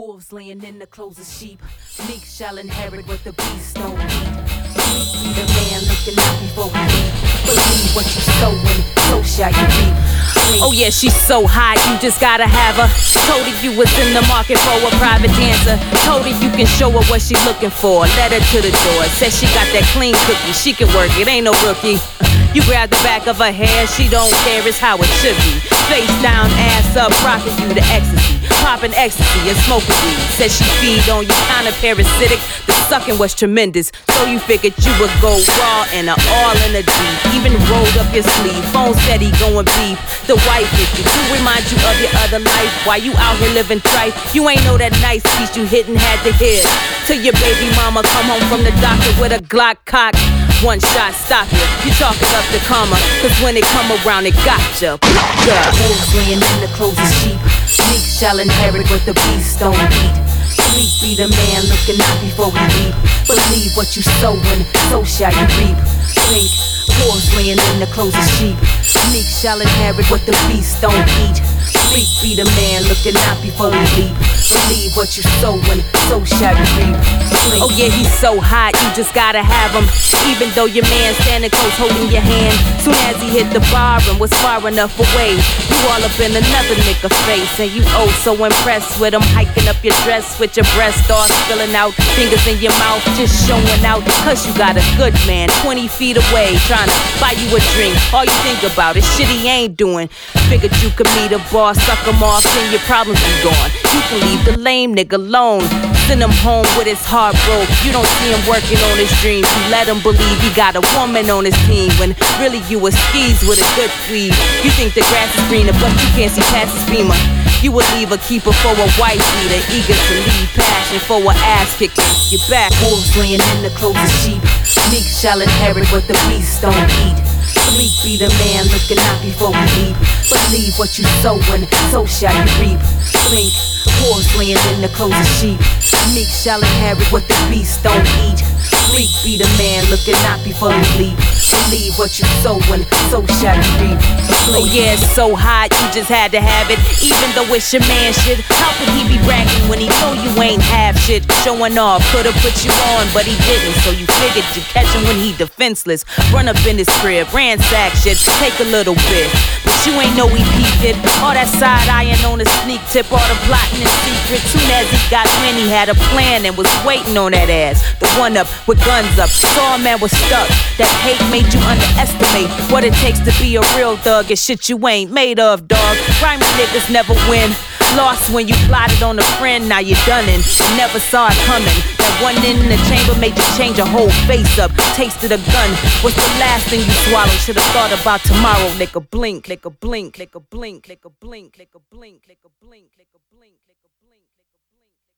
Wolves laying in the clothes of sheep. Meek shall inherit what the beast don't eat. Meek be the man looking out before we leave. Believe what you sow and so shall you reap. Oh yeah, she's so hot, you just gotta have her. Told her you was in the market for a private dancer. Told her you can show her what she looking for. Let her to the door, said she got that clean cookie. She can work it, ain't no rookie. You grab the back of her hair, she don't care, it's how it should be. Face down, ass up, rocking you to ecstasy. Popping ecstasy and smoking weed. Said she feed on you, kinda parasitic. The sucking was tremendous, so you figured you would go raw and all in the deep. Even rolled up your sleeve, phone said he going beef. The wife hit you to remind you of your other life. While you out here living trife, you ain't know that nice piece you hit and had to hit. Till your baby mama come home from the doctor with a Glock cock. One shot, stop it. You talking up the karma, cause when it come around, it gotcha. Wolves laying in the clothes of sheep. Meek shall inherit what the beast don't eat. Meek be the man looking out before we leap. Believe what you sow and so shall you reap. Blink, wolves laying in the clothes of sheep. Meek shall inherit what the beast don't eat. Meek be the man looking out before we leap. Believe what you sow and so shall you reap. Blink. Oh yeah, he's so hot, you just gotta have him. Even though your man standing close holding your hand. Soon as he hit the bar and was far enough away, you all up in another nigga face. And you oh so impressed with him, hiking up your dress with your breast all spilling out. Fingers in your mouth just showing out. Cause you got a good man 20 feet away trying to buy you a drink. All you think about is shit he ain't doing. Figured you could meet a boss, suck him off, and your problems be gone. You can leave the lame nigga alone. Send him home with his heart broke. You don't see him working on his dreams. You let him believe he got a woman on his team when really you was skis with a good weed. You think the grass is greener, but you can't see past his beamer. You would leave a keeper for a wife beater, eager to leave passion for a ass kicking. You're back. Wolves laying in the clothes of sheep. Meek shall inherit what the beast don't eat. Meek be the man looking out before we leap. Believe what you sow and so shall you reap. Blink, wolves laying in the clothes of sheep. Meek shall inherit what the beast don't eat. Meek be the man looking out before we leap. Believe what you sow and so shall you reap. Oh yeah, it's so hot, you just had to have it. Even though it's your man shit, how could he be bragging when he know you ain't have shit? Showing off, could've put you on, but he didn't. So you figured you'd catch him when he defenseless. Run up in his crib, ransack shit, take a little bit. But you ain't know he peeped it. All that side eyeing on the sneak tip, all the plotting in secret. Soon as he got when he had a plan and was waiting on that ass. The one up with guns up, saw a man was stuck. That hate made you underestimate what it takes to be a real thug. It's shit you ain't made of, dog. Grimy niggas never win. Lost when you plotted on a friend, now you done in. You never saw it coming. That one in the chamber made you change your whole face up. Tasted a gun, what's the last thing you swallowed? Should've thought about tomorrow, nigga. Blink, nigga, blink, nigga, blink, nigga, blink, nigga, blink, nigga, blink, nigga, blink, nigga, blink, nigga, blink.